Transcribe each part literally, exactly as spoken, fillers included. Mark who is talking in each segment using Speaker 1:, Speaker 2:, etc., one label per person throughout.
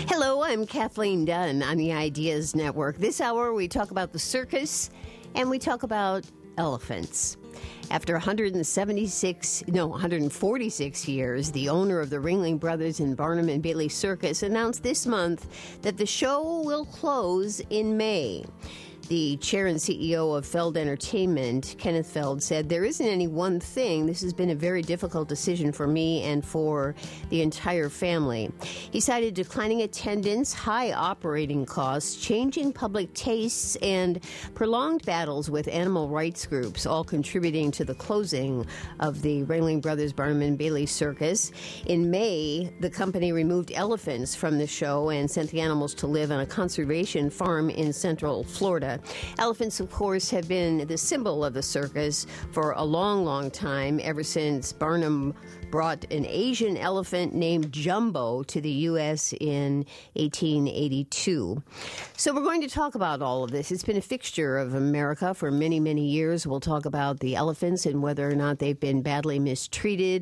Speaker 1: Hello, I'm Kathleen Dunn on the Ideas Network. This hour we talk about the circus and we talk about elephants. After one hundred seventy-six, no, one hundred forty-six years, the owner of the Ringling Brothers and Barnum and Bailey Circus announced this month that the show will close in May. The chair and C E O of Feld Entertainment, Kenneth Feld, said, "There isn't any one thing. This has been a very difficult decision for me and for the entire family." He cited declining attendance, high operating costs, changing public tastes, and prolonged battles with animal rights groups, all contributing to the closing of the Ringling Brothers Barnum and Bailey Circus. In May, the company removed elephants from the show and sent the animals to live on a conservation farm in Central Florida. Elephants, of course, have been the symbol of the circus for a long, long time, ever since Barnum brought an Asian elephant named Jumbo to the U S in eighteen eighty-two. So we're going to talk about all of this. It's been a fixture of America for many, many years. We'll talk about the elephants and whether or not they've been badly mistreated,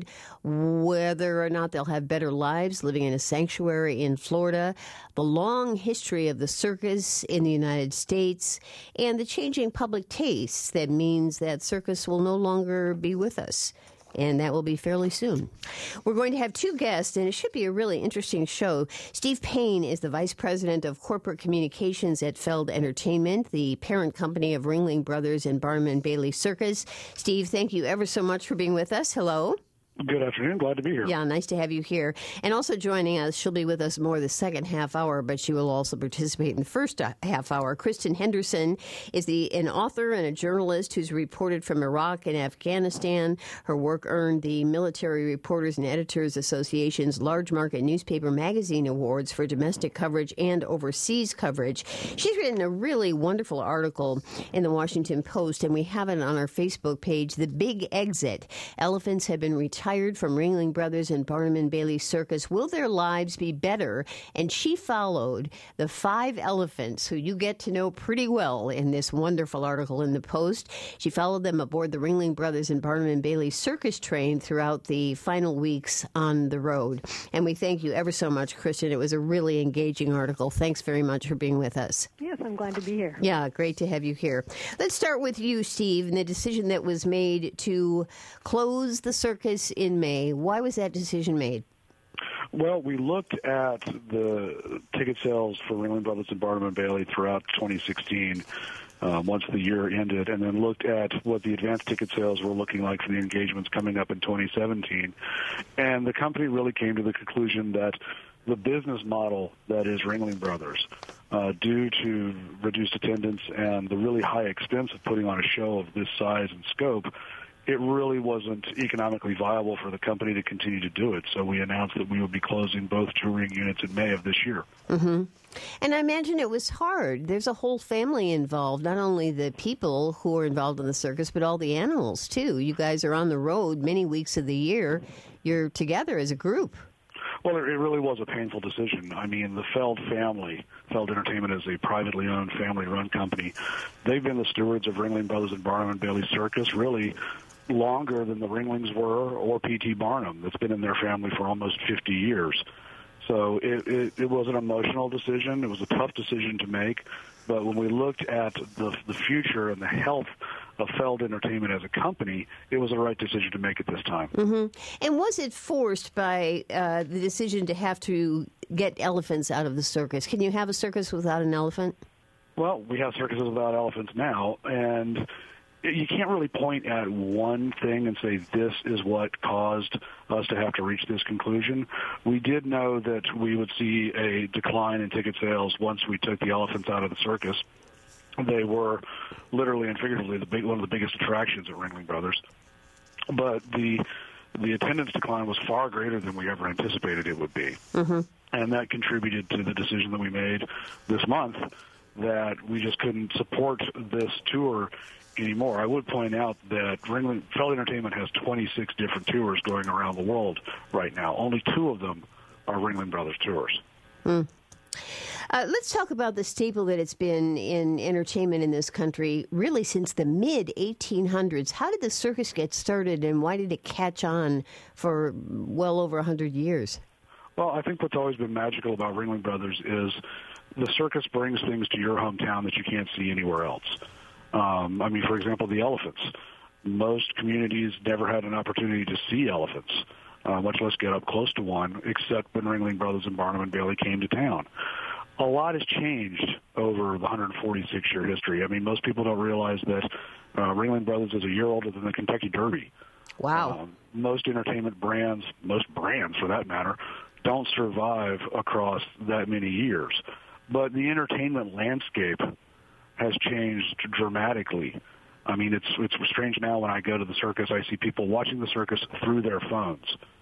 Speaker 1: whether or not they'll have better lives living in a sanctuary in Florida, the long history of the circus in the United States, and the changing public tastes that means that circus will no longer be with us. And that will be fairly soon. We're going to have two guests, and it should be a really interesting show. Steve Payne is the Vice President of Corporate Communications at Feld Entertainment, the parent company of Ringling Brothers and Barnum and Bailey Circus. Steve, thank you ever so much for being with us. Hello.
Speaker 2: Good afternoon. Glad to be here.
Speaker 1: Yeah, nice to have you here. And also joining us, she'll be with us more the second half hour, but she will also participate in the first half hour. Kristen Henderson is the an author and a journalist who's reported from Iraq and Afghanistan. Her work earned the Military Reporters and Editors Association's Large Market Newspaper Magazine Awards for domestic coverage and overseas coverage. She's written a really wonderful article in the Washington Post, and we have it on our Facebook page, The Big Exit. Elephants have been retired from Ringling Brothers and Barnum and Bailey Circus. Will their lives be better? And she followed the five elephants who you get to know pretty well in this wonderful article in the Post. She followed them aboard the Ringling Brothers and Barnum and Bailey Circus train throughout the final weeks on the road. And we thank you ever so much, Kristen. It was a really engaging article. Thanks very much for being with us.
Speaker 3: Yes, I'm glad to be here.
Speaker 1: Yeah, great to have you here. Let's start with you, Steve, and the decision that was made to close the circus in May. Why was that decision made?
Speaker 2: Well, we looked at the ticket sales for Ringling Brothers and Barnum and Bailey throughout twenty sixteen, um, once the year ended, and then looked at what the advanced ticket sales were looking like for the engagements coming up in twenty seventeen. And the company really came to the conclusion that the business model that is Ringling Brothers, uh, due to reduced attendance and the really high expense of putting on a show of this size and scope, it really wasn't economically viable for the company to continue to do it. So we announced that we would be closing both touring units in May of this year.
Speaker 1: Mm-hmm. And I imagine it was hard. There's a whole family involved, not only the people who are involved in the circus, but all the animals, too. You guys are on the road many weeks of the year. You're together as a group.
Speaker 2: Well, it really was a painful decision. I mean, the Feld family, Feld Entertainment is a privately owned, family-run company. They've been the stewards of Ringling Brothers and Barnum and Bailey Circus really longer than the Ringlings were, or P T Barnum. That's been in their family for almost fifty years. So it, it, it was an emotional decision. It was a tough decision to make. But when we looked at the, the future and the health of Feld Entertainment as a company, it was the right decision to make at this time.
Speaker 1: Mm-hmm. And was it forced by uh, the decision to have to get elephants out of the circus? Can you have a circus without an elephant?
Speaker 2: Well, we have circuses without elephants now, and you can't really point at one thing and say this is what caused us to have to reach this conclusion. We did know that we would see a decline in ticket sales once we took the elephants out of the circus. They were literally and figuratively the big, one of the biggest attractions at Ringling Brothers. But the the attendance decline was far greater than we ever anticipated it would be. Mm-hmm. And that contributed to the decision that we made this month that we just couldn't support this tour anymore. I would point out that Ringling, Feld Entertainment has twenty-six different tours going around the world right now. Only two of them are Ringling Brothers tours.
Speaker 1: Mm. Uh, let's talk about the staple that it's been in entertainment in this country really since the mid eighteen hundreds. How did the circus get started, and why did it catch on for well over one hundred years?
Speaker 2: Well, I think what's always been magical about Ringling Brothers is the circus brings things to your hometown that you can't see anywhere else. Um, I mean, for example, the elephants. Most communities never had an opportunity to see elephants, uh, much less get up close to one, except when Ringling Brothers and Barnum and Bailey came to town. A lot has changed over the one hundred forty-six year history. I mean, most people don't realize that uh, Ringling Brothers is a year older than the Kentucky Derby.
Speaker 1: Wow.
Speaker 2: Um, most entertainment brands, most brands for that matter, don't survive across that many years. But the entertainment landscape has changed dramatically. I mean, it's it's strange now when I go to the circus, I see people watching the circus through their phones.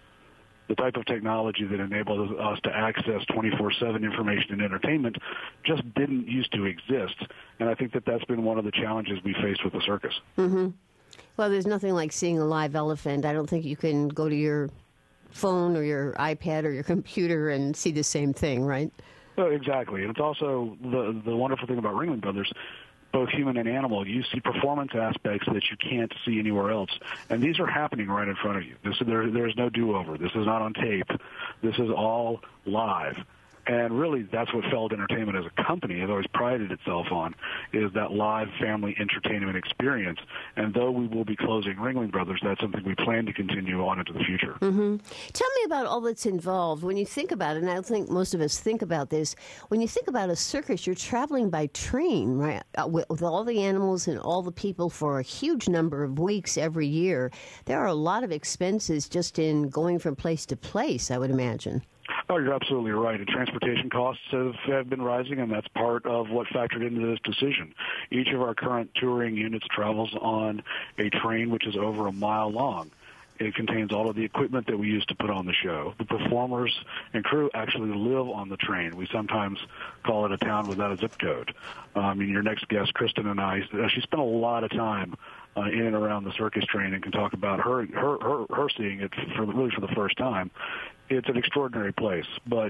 Speaker 2: The type of technology that enables us to access twenty-four seven information and entertainment just didn't used to exist. And I think that that's been one of the challenges we faced with the circus.
Speaker 1: Mm-hmm. Well, there's nothing like seeing a live elephant. I don't think you can go to your phone or your iPad or your computer and see the same thing, right?
Speaker 2: Oh, exactly. And it's also the the wonderful thing about Ringling Brothers, both human and animal, you see performance aspects that you can't see anywhere else. And these are happening right in front of you. This, there, there's no do-over. This is not on tape. This is all live. And really, that's what Feld Entertainment as a company has always prided itself on, is that live family entertainment experience. And though we will be closing Ringling Brothers, that's something we plan to continue on into the future.
Speaker 1: Mm-hmm. Tell me about all that's involved. When you think about it, and I think most of us think about this, when you think about a circus, you're traveling by train, right, with, with all the animals and all the people for a huge number of weeks every year. There are a lot of expenses just in going from place to place, I would imagine.
Speaker 2: Oh, you're absolutely right. And transportation costs have, have been rising, and that's part of what factored into this decision. Each of our current touring units travels on a train which is over a mile long. It contains all of the equipment that we use to put on the show. The performers and crew actually live on the train. We sometimes call it a town without a zip code. Um, I mean, your next guest, Kristen, and I, uh, she spent a lot of time uh, in and around the circus train and can talk about her her her, her seeing it for really for the first time. It's an extraordinary place, but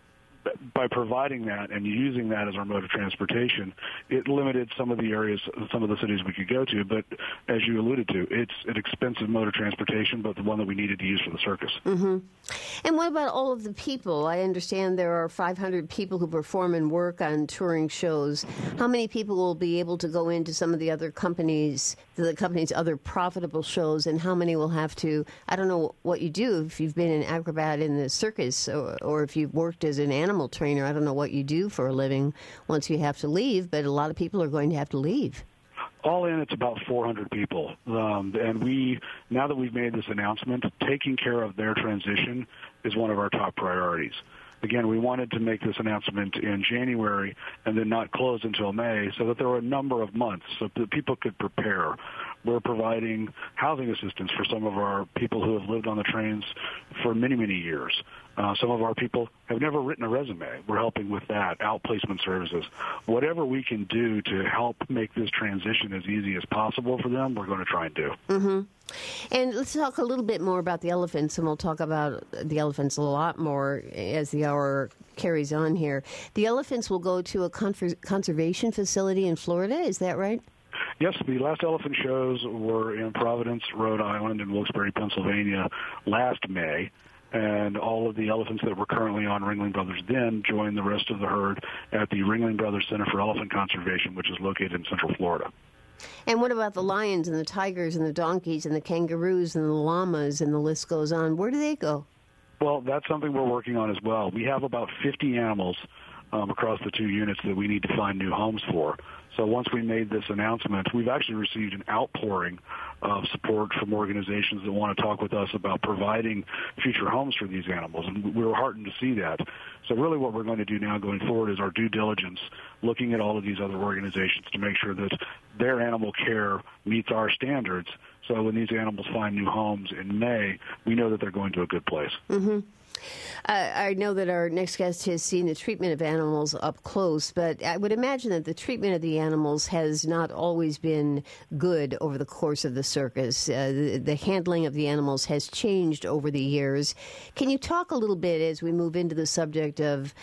Speaker 2: by providing that and using that as our mode of transportation, it limited some of the areas, some of the cities we could go to. But as you alluded to, it's an expensive mode of transportation, but the one that we needed to use for the circus.
Speaker 1: Mm-hmm. And what about all of the people? I understand there are five hundred people who perform and work on touring shows. How many people will be able to go into some of the other companies, the company's other profitable shows, and how many will have to, I don't know what you do if you've been an acrobat in the circus or, or if you've worked as an animal trainer. I don't know what you do for a living once you have to leave, but a lot of people are going to have to leave.
Speaker 2: All in, it's about four hundred people. Um, and we, now that we've made this announcement, taking care of their transition is one of our top priorities. Again, we wanted to make this announcement in January and then not close until May so that there were a number of months so that people could prepare. We're providing housing assistance for some of our people who have lived on the trains for many, many years. Uh, some of our people have never written a resume. We're helping with that, outplacement services. Whatever we can do to help make this transition as easy as possible for them, we're going to try and do.
Speaker 1: Mm-hmm. And let's talk a little bit more about the elephants, and we'll talk about the elephants a lot more as the hour carries on here. The elephants will go to a confer- conservation facility in Florida, is that right?
Speaker 2: Yes, the last elephant shows were in Providence, Rhode Island, and Wilkes-Barre, Pennsylvania last May. And all of the elephants that were currently on Ringling Brothers then joined the rest of the herd at the Ringling Brothers Center for Elephant Conservation, which is located in Central Florida.
Speaker 1: And what about the lions and the tigers and the donkeys and the kangaroos and the llamas, and the list goes on? Where do they go?
Speaker 2: Well, that's something we're working on as well. We have about fifty animals um, across the two units that we need to find new homes for. So once we made this announcement, we've actually received an outpouring of support from organizations that want to talk with us about providing future homes for these animals, and we were heartened to see that. So really what we're going to do now going forward is our due diligence, looking at all of these other organizations to make sure that their animal care meets our standards. So when these animals find new homes in May, we know that they're going to a good place.
Speaker 1: Mm-hmm. Uh, I know that our next guest has seen the treatment of animals up close, but I would imagine that the treatment of the animals has not always been good over the course of the circus. Uh, the, the handling of the animals has changed over the years. Can you talk a little bit as we move into the subject of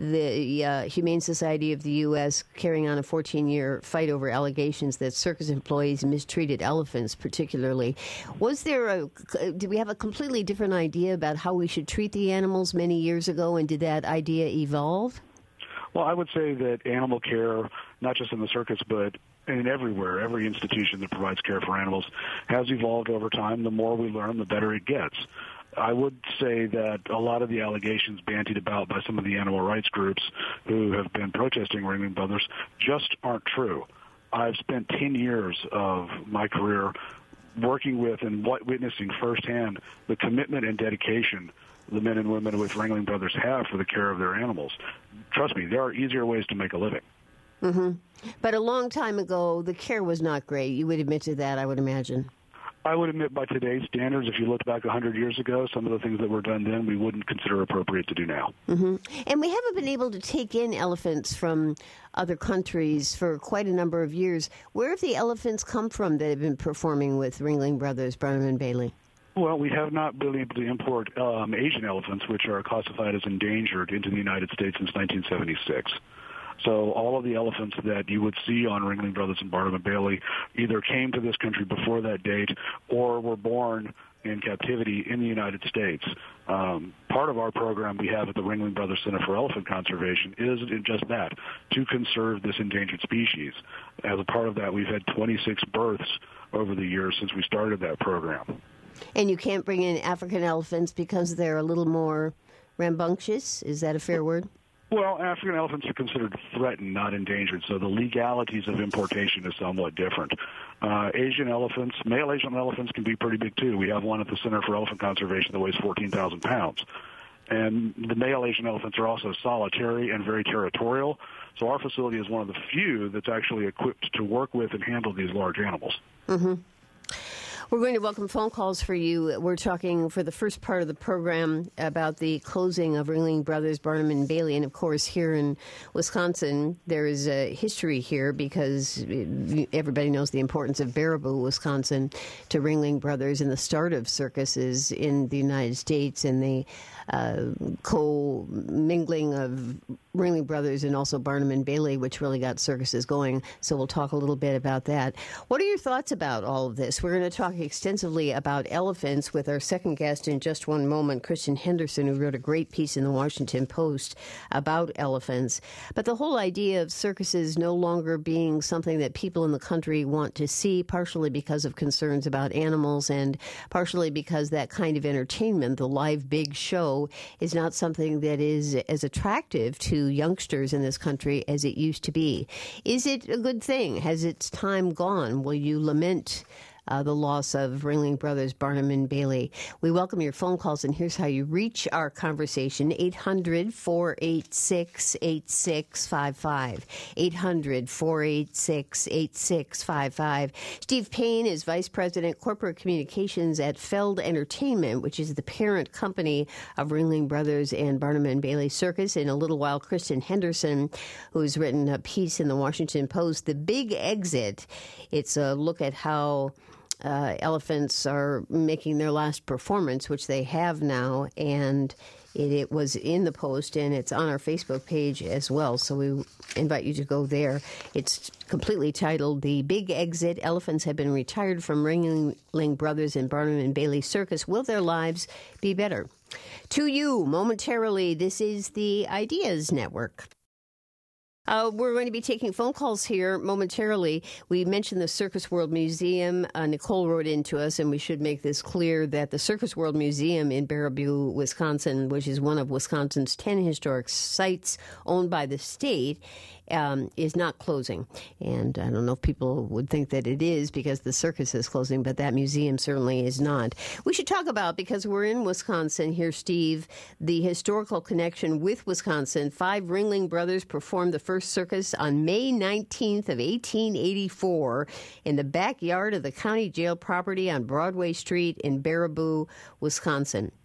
Speaker 1: the uh, Humane Society of the U S carrying on a fourteen-year fight over allegations that circus employees mistreated elephants particularly? Was there a, did we have a completely different idea about how we should treat the the animals many years ago, and did that idea evolve?
Speaker 2: Well, I would say that animal care, not just in the circus, but in everywhere, every institution that provides care for animals, has evolved over time. The more we learn, the better it gets. I would say that a lot of the allegations bandied about by some of the animal rights groups who have been protesting Ringling Brothers just aren't true. I've spent ten years of my career working with and witnessing firsthand the commitment and dedication the men and women with Ringling Brothers have for the care of their animals. Trust me, there are easier ways to make a living.
Speaker 1: Mm-hmm. But a long time ago, the care was not great. You would admit to that, I would imagine.
Speaker 2: I would admit by today's standards, if you look back one hundred years ago, some of the things that were done then we wouldn't consider appropriate to do now.
Speaker 1: Mm-hmm. And we haven't been able to take in elephants from other countries for quite a number of years. Where have the elephants come from that have been performing with Ringling Brothers, Barnum and Bailey?
Speaker 2: Well, we have not been able to import um, Asian elephants, which are classified as endangered, into the United States since nineteen seventy-six. So all of the elephants that you would see on Ringling Brothers and Barnum and Bailey either came to this country before that date or were born in captivity in the United States. Um, part of our program we have at the Ringling Brothers Center for Elephant Conservation is just that, to conserve this endangered species. As a part of that, we've had twenty-six births over the years since we started that program.
Speaker 1: And you can't bring in African elephants because they're a little more rambunctious? Is that a fair word?
Speaker 2: Well, African elephants are considered threatened, not endangered, so the legalities of importation is somewhat different. Uh, Asian elephants, male Asian elephants can be pretty big, too. We have one at the Center for Elephant Conservation that weighs fourteen thousand pounds. And the male Asian elephants are also solitary and very territorial, so our facility is one of the few that's actually equipped to work with and handle these large animals.
Speaker 1: Mm-hmm. We're going to welcome phone calls for you. We're talking for the first part of the program about the closing of Ringling Brothers, Barnum and Bailey. And, of course, here in Wisconsin, there is a history here because everybody knows the importance of Baraboo, Wisconsin, to Ringling Brothers and the start of circuses in the United States and the uh, co-mingling of Ringling Brothers and also Barnum and Bailey, which really got circuses going. So we'll talk a little bit about that. What are your thoughts about all of this? We're going to talk extensively about elephants with our second guest in just one moment, Christian Henderson, who wrote a great piece in the Washington Post about elephants. But the whole idea of circuses no longer being something that people in the country want to see, partially because of concerns about animals and partially because that kind of entertainment, the live big show, is not something that is as attractive to youngsters in this country as it used to be. Is it a good thing? Has its time gone? Will you lament Uh, the loss of Ringling Brothers, Barnum and Bailey? We welcome your phone calls, and here's how you reach our conversation. eight hundred, four eight six, eight six five five. eight hundred, four eight six, eight six five five. Steve Payne is Vice President, Corporate Communications at Feld Entertainment, which is the parent company of Ringling Brothers and Barnum and Bailey Circus. In a little while, Christian Henderson, who's written a piece in the Washington Post, The Big Exit. It's a look at how Uh, elephants are making their last performance, which they have now, and it, it was in the Post, and it's on our Facebook page as well, so we invite you to go there. It's completely titled, The Big Exit. Elephants have been retired from Ringling Brothers and Barnum and Bailey Circus. Will their lives be better? To you, momentarily, this is the Ideas Network. Uh, we're going to be taking phone calls here momentarily. We mentioned the Circus World Museum. Uh, Nicole wrote into us, and we should make this clear, that the Circus World Museum in Baraboo, Wisconsin, which is one of Wisconsin's ten historic sites owned by the state, um, is not closing. And I don't know if people would think that it is because the circus is closing, but that museum certainly is not. We should talk about, because we're in Wisconsin here, Steve, the historical connection with Wisconsin. Five Ringling Brothers performed the first circus on May nineteenth of eighteen eighty-four in the backyard of the county jail property on Broadway Street in Baraboo, Wisconsin.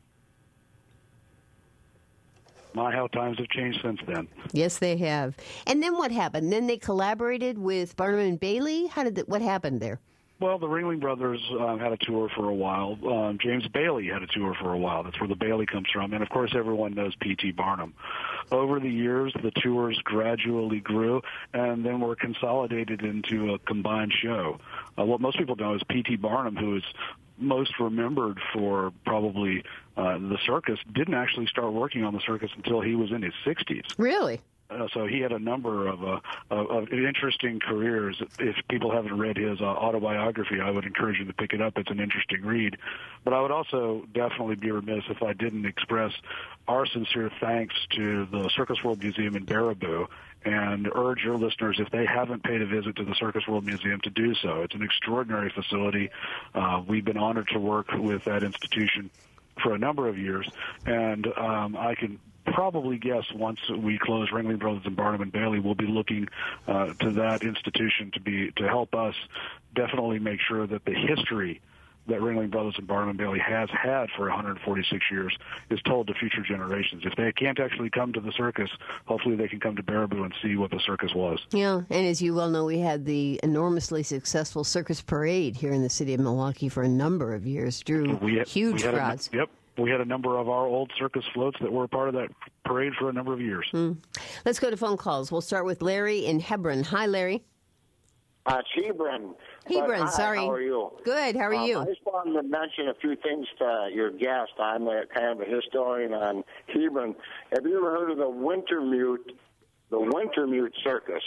Speaker 2: My, how times have changed since then.
Speaker 1: Yes, they have. And then what happened? Then they collaborated with Barnum and Bailey? How did that, what happened there?
Speaker 2: Well, the Ringling Brothers um, had a tour for a while. Um, James Bailey had a tour for a while. That's where the Bailey comes from. And, of course, everyone knows P T. Barnum. over the years, the tours gradually grew and then were consolidated into a combined show. Uh, what most people know is P T Barnum, who is most remembered for probably uh, the circus, didn't actually start working on the circus until he was in his sixties.
Speaker 1: Really?
Speaker 2: Uh, so he had a number of, uh, of, of interesting careers. If people haven't read his uh, autobiography, I would encourage you to pick it up. It's an interesting read. But I would also definitely be remiss if I didn't express our sincere thanks to the Circus World Museum in Baraboo and urge your listeners, if they haven't paid a visit to the Circus World Museum, to do so. It's an extraordinary facility. Uh, we've been honored to work with that institution for a number of years, and um, I can probably guess once we close Ringling Brothers and Barnum and Bailey, we'll be looking uh, to that institution to be to help us definitely make sure that the history that Ringling Brothers and Barnum and Bailey has had for one hundred forty-six years is told to future generations. If they can't actually come to the circus, hopefully they can come to Baraboo and see what the circus was.
Speaker 1: Yeah, and as you well know, we had the enormously successful Circus Parade here in the city of Milwaukee for a number of years. Drew
Speaker 2: we had,
Speaker 1: huge
Speaker 2: we had
Speaker 1: crowds.
Speaker 2: A, yep. We had a number of our old circus floats that were a part of that parade for a number of years.
Speaker 1: Mm. Let's go to phone calls. We'll start with Larry in Hebron. Hi, Larry.
Speaker 3: Uh, it's Hebron.
Speaker 1: Hebron,
Speaker 3: But,
Speaker 1: sorry.
Speaker 3: Hi, how are you?
Speaker 1: Good, how are
Speaker 3: um,
Speaker 1: you?
Speaker 3: I just wanted to mention a few things to your guest. I'm a, kind of a historian on Hebron. Have you ever heard of the Wintermute, the Wintermute Circus?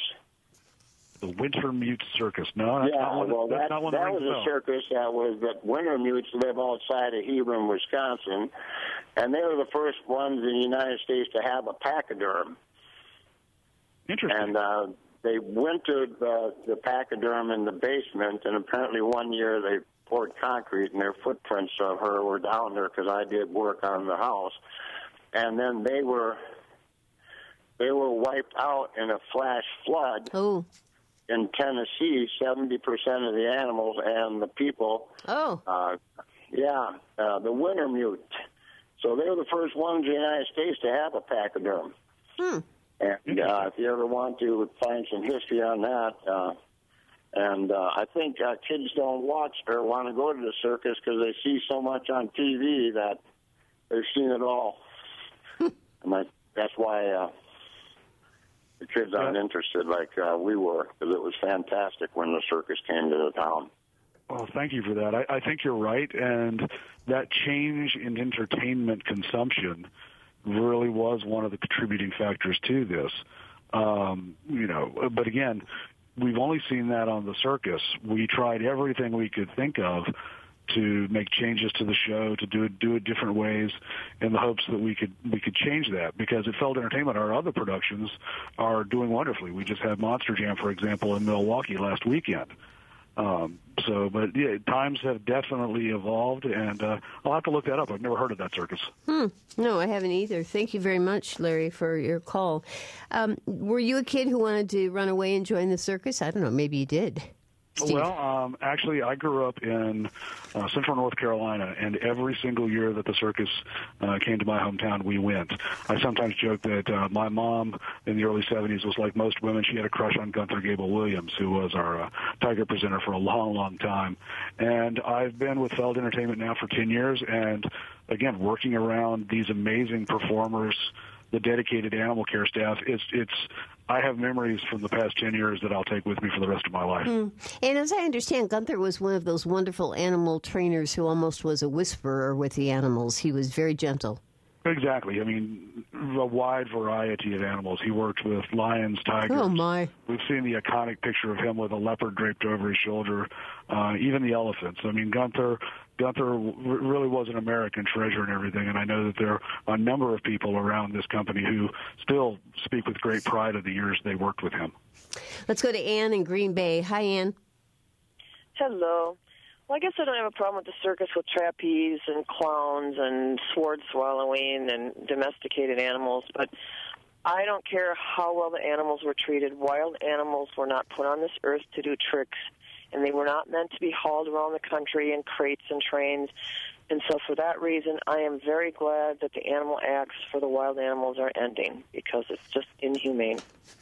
Speaker 2: The Wintermute Circus. No, that's
Speaker 3: yeah,
Speaker 2: not one,
Speaker 3: well,
Speaker 2: that's
Speaker 3: that,
Speaker 2: not one
Speaker 3: that
Speaker 2: that
Speaker 3: was
Speaker 2: rings
Speaker 3: a
Speaker 2: bell.
Speaker 3: circus that was that Wintermutes live outside of Hebron, Wisconsin, and they were the first ones in the United States to have a pachyderm.
Speaker 2: Interesting.
Speaker 3: And uh, they wintered uh, the pachyderm in the basement, and apparently one year they poured concrete, and their footprints of her were down there because I did work on the house. And then they were they were wiped out in a flash flood.
Speaker 1: Oh.
Speaker 3: In Tennessee, seventy percent of the animals and the people.
Speaker 1: Oh.
Speaker 3: Uh, yeah, uh, the Wintermute. So they were the first ones in the United States to have a pachyderm.
Speaker 1: Hmm.
Speaker 3: And uh, if you ever want to find some history on that, uh, and uh, I think uh, kids don't watch or want to go to the circus because they see so much on T V that they've seen it all. And I, that's why uh, the kids aren't interested like uh, we were, because it was fantastic when the circus came to the town.
Speaker 2: Well, thank you for that. I, I think you're right, and that change in entertainment consumption really was one of the contributing factors to this. Um, you know, but again, we've only seen that on the circus. We tried everything we could think of to make changes to the show, to do it do it different ways, in the hopes that we could we could change that. Because at Feld Entertainment, our other productions are doing wonderfully. We just had Monster Jam, for example, in Milwaukee last weekend. Um, so, but yeah, times have definitely evolved, and uh, I'll have to look that up. I've never heard of that circus.
Speaker 1: Hmm. No, I haven't either. Thank you very much, Larry, for your call. Um, were you a kid who wanted to run away and join the circus? I don't know. Maybe you did. Steve.
Speaker 2: Well, um, actually, I grew up in uh, central North Carolina, and every single year that the circus uh, came to my hometown, we went. I sometimes joke that uh, my mom in the early seventies was like most women. She had a crush on Gunther Gable Williams, who was our uh, Tiger presenter for a long, long time. And I've been with Feld Entertainment now for ten years, and, again, working around these amazing performers, the dedicated animal care staff, it's it's. I have memories from the past ten years that I'll take with me for the rest of my life.
Speaker 1: Mm. And as I understand, Gunther was one of those wonderful animal trainers who almost was a whisperer with the animals. He was very gentle.
Speaker 2: Exactly. I mean, a wide variety of animals. He worked with lions, tigers.
Speaker 1: Oh, my.
Speaker 2: We've seen the iconic picture of him with a leopard draped over his shoulder, uh, even the elephants. I mean, Gunther Gunther really was an American treasure and everything, and I know that there are a number of people around this company who still speak with great pride of the years they worked with him.
Speaker 1: Let's go to Ann in Green Bay. Hi, Ann.
Speaker 4: Hello. Well, I guess I don't have a problem with the circus with trapeze and clowns and sword swallowing and domesticated animals, but I don't care how well the animals were treated. Wild animals were not put on this earth to do tricks, and they were not meant to be hauled around the country in crates and trains. And so for that reason, I am very glad that the animal acts for the wild animals are ending, because it's just inhumane.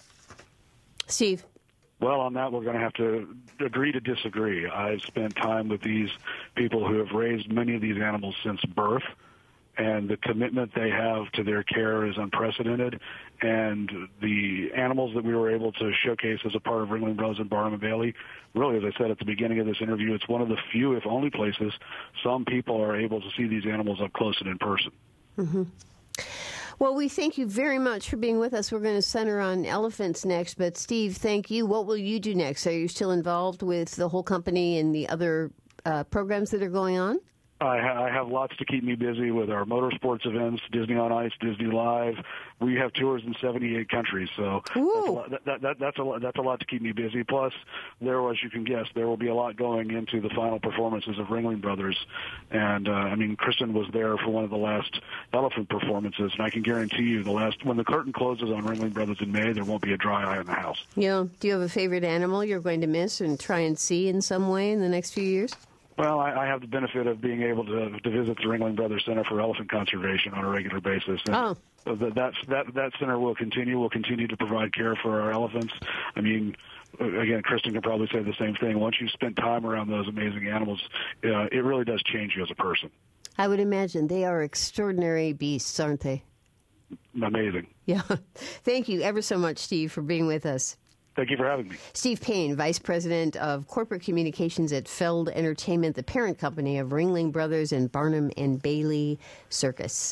Speaker 1: Steve.
Speaker 2: Well, on that, we're going to have to agree to disagree. I've spent time with these people who have raised many of these animals since birth, and the commitment they have to their care is unprecedented. And the animals that we were able to showcase as a part of Ringling Brothers and Barnum and Bailey, really, as I said at the beginning of this interview, it's one of the few, if only places, some people are able to see these animals up close and in person.
Speaker 1: Mm-hmm. Well, we thank you very much for being with us. We're going to center on elephants next, but Steve, thank you. What will you do next? Are you still involved with the whole company and the other uh, programs that are going on?
Speaker 2: I, ha- I have lots to keep me busy with our motorsports events, Disney on Ice, Disney Live. We have tours in seventy-eight countries, so that's a, lot, that, that, that's, a lot, that's a lot to keep me busy. Plus, there, as you can guess, there will be a lot going into the final performances of Ringling Brothers. And, uh, I mean, Kristen was there for one of the last elephant performances, and I can guarantee you the last when the curtain closes on Ringling Brothers in May, there won't be a dry eye in the house.
Speaker 1: Yeah. Do you have a favorite animal you're going to miss and try and see in some way in the next few years?
Speaker 2: Well, I, I have the benefit of being able to, to visit the Ringling Brothers Center for Elephant Conservation on a regular basis. And
Speaker 1: oh.
Speaker 2: that, that's, that, that center will continue. Will continue to provide care for our elephants. I mean, again, Kristen can probably say the same thing. Once you spend time around those amazing animals, uh, it really does change you as a person.
Speaker 1: I would imagine. They are extraordinary beasts, aren't they?
Speaker 2: Amazing.
Speaker 1: Yeah. Thank you ever so much, Steve, for being with us.
Speaker 2: Thank you for having me.
Speaker 1: Steve Payne, Vice President of Corporate Communications at Feld Entertainment, the parent company of Ringling Brothers and Barnum and Bailey Circus.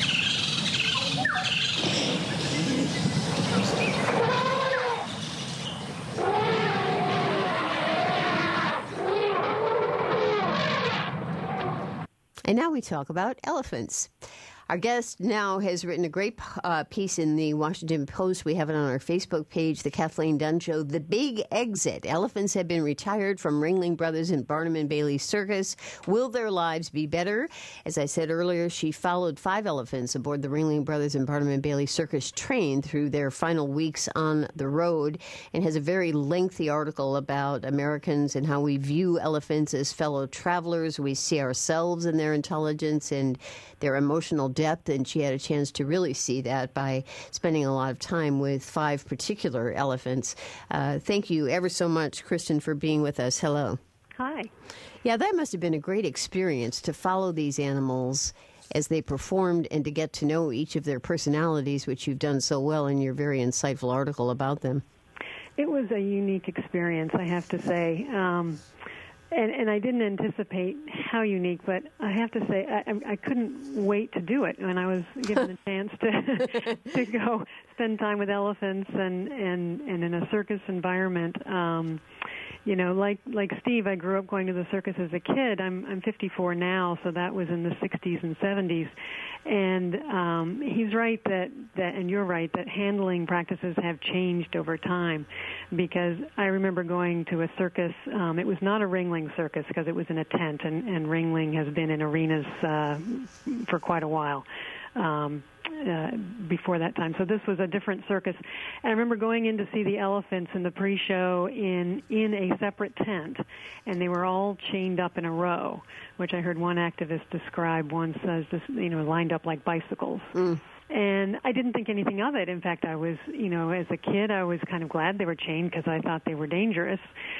Speaker 1: And now we talk about elephants. Our guest now has written a great uh, piece in the Washington Post. We have it on our Facebook page, The Kathleen Dunn Show. The Big Exit. Elephants have been retired from Ringling Brothers and Barnum and Bailey Circus. Will their lives be better? As I said earlier, she followed five elephants aboard the Ringling Brothers and Barnum and Bailey Circus train through their final weeks on the road and has a very lengthy article about Americans and how we view elephants as fellow travelers. We see ourselves in their intelligence and their emotional depth, and she had a chance to really see that by spending a lot of time with five particular elephants. Uh, thank you ever so much, Kristen, for being with us. Hello.
Speaker 5: Hi.
Speaker 1: Yeah, that must have been a great experience to follow these animals as they performed and to get to know each of their personalities, which you've done so well in your very insightful article about them.
Speaker 5: It was a unique experience, I have to say. Um, And, and I didn't anticipate how unique, but I have to say I, I couldn't wait to do it when I was given a chance to to go spend time with elephants and, and, and in a circus environment. Um, you know, like like Steve, I grew up going to the circus as a kid. I'm I'm fifty-four now, so that was in the sixties and seventies. And um, he's right that, that, and you're right, that handling practices have changed over time. Because I remember going to a circus. Um, it was not a Ringling circus because it was in a tent, and, and Ringling has been in arenas uh, for quite a while. Um, Uh, before that time. So this was a different circus. And I remember going in to see the elephants in the pre-show in, in a separate tent, and they were all chained up in a row, which I heard one activist describe once as, this, you know, lined up like bicycles. Mm. And I didn't think anything of it. In fact, I was, you know, as a kid, I was kind of glad they were chained because I thought they were dangerous.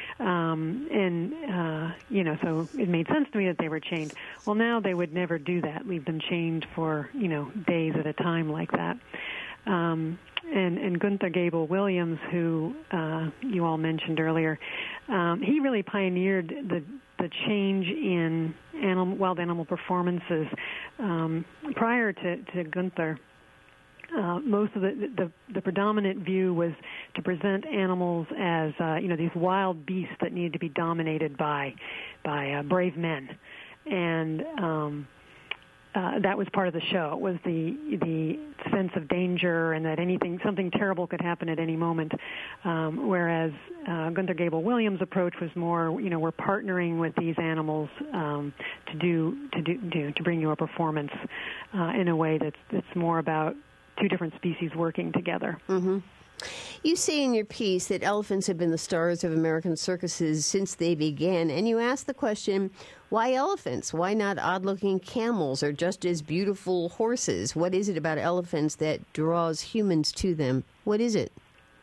Speaker 5: Um, and, uh, you know, so it made sense to me that they were chained. Well, now they would never do that, leave them chained for, you know, days at a time like that. Um, and, and Gunther Gable Williams, who uh, you all mentioned earlier, um, he really pioneered the the change in animal, wild animal performances. Um, prior to, to Gunther, Uh, most of the, the the predominant view was to present animals as uh, you know these wild beasts that needed to be dominated by by uh, brave men, and um, uh, that was part of the show. It was the the sense of danger and that anything something terrible could happen at any moment. Um, whereas uh, Gunther Gable Williams' approach was more you know we're partnering with these animals um, to do to do, do to bring you a performance uh, in a way that's that's more about two different species working together.
Speaker 1: Mm-hmm. You say in your piece that elephants have been the stars of American circuses since they began, and you ask the question, why elephants? Why not odd-looking camels or just as beautiful horses? What is it about elephants that draws humans to them? What is it?